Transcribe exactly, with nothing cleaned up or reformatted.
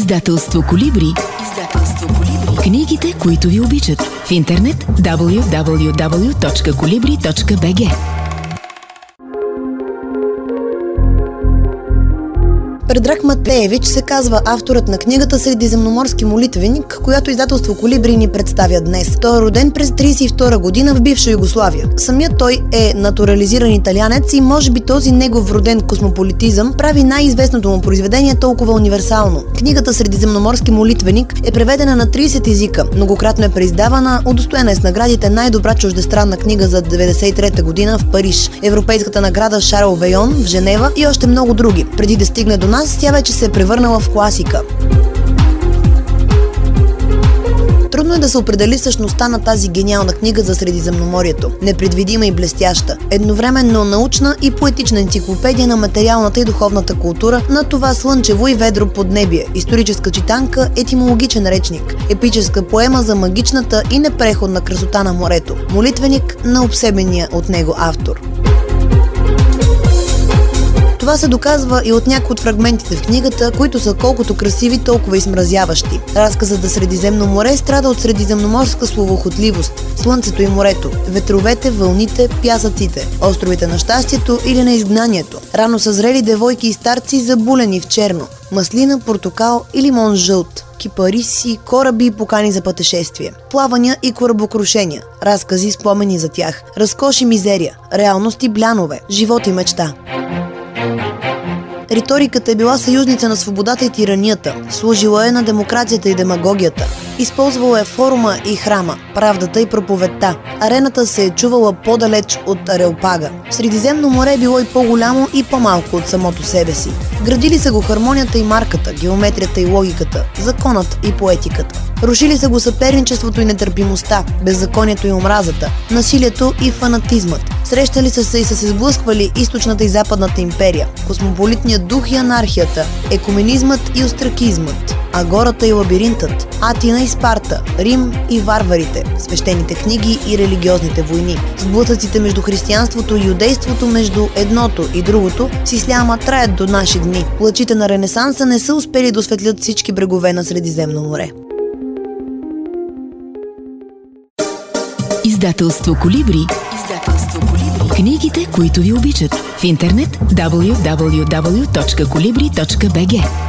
Издателство Колибри. Издателство Колибри. Книгите, които ви обичат. В интернет дабъл ю дабъл ю дабъл ю точка колибри точка би джи. Предраг Матеевич се казва авторът на книгата Средиземноморски молитвеник, която издателство Колибри ни представя днес. Той е роден през тридесет и втора година в бивша Югославия. Самият той е натурализиран италианец и може би този негов вроден космополитизъм прави най-известното му произведение толкова универсално. Книгата Средиземноморски молитвеник е преведена на тридесет езика, многократно е преиздавана, удостоена е с наградите най-добра чуждестранна книга за деветдесет и трета година в Париж, Европейската награда Шарл Вейон в Женева и още много други. Преди да стигне до нас, тя вече се е превърнала в класика. Трудно е да се определи същността на тази гениална книга за Средиземноморието. Непредвидима и блестяща. Едновременно научна и поетична енциклопедия на материалната и духовната култура на това слънчево и ведро поднебие. Историческа читанка, етимологичен речник. Епическа поема за магичната и непреходна красота на морето. Молитвеник на обсебения от него автор. Това се доказва и от някои от фрагментите в книгата, които са колкото красиви, толкова и смразяващи. Разказът за Средиземно море страда от средиземноморска словохотливост, слънцето и морето, ветровете, вълните, пясъците, островите на щастието или на изгнанието, рано съзрели девойки и старци, забулени в черно, маслина, портокал и лимон жълт, кипариси, кораби и покани за пътешествие, плавания и корабокрушения, разкази и спомени за тях, разкош и мизерия, реалност и блянове, живот и мечта. Риториката е била съюзница на свободата и тиранията, служила е на демокрацията и демагогията. Използвала е форума и храма, правдата и проповедта. Арената се е чувала по-далеч от Ареопага. Средиземно море е било и по-голямо и по-малко от самото себе си. Градили са го хармонията и марката, геометрията и логиката, законът и поетиката. Рушили са го съперничеството и нетърпимостта, беззаконието и омразата, насилието и фанатизмът. Срещали са се и са се сблъсквали източната и западната империя, космополитният дух и анархията, екуменизмът и остракизмът, агората и лабиринтът, Атина и Спарта, Рим и варварите, свещените книги и религиозните войни. Сблъсъците между християнството и юдейството, между едното и другото, с исляма траят до наши дни. Лъчите на Ренесанса не са успели да осветлят всички брегове на Средиземно море. Издателство Колибри. Издателство Колибри. Книгите, които ви обичат. В интернет дабъл ю дабъл ю дабъл ю точка колибри точка би джи.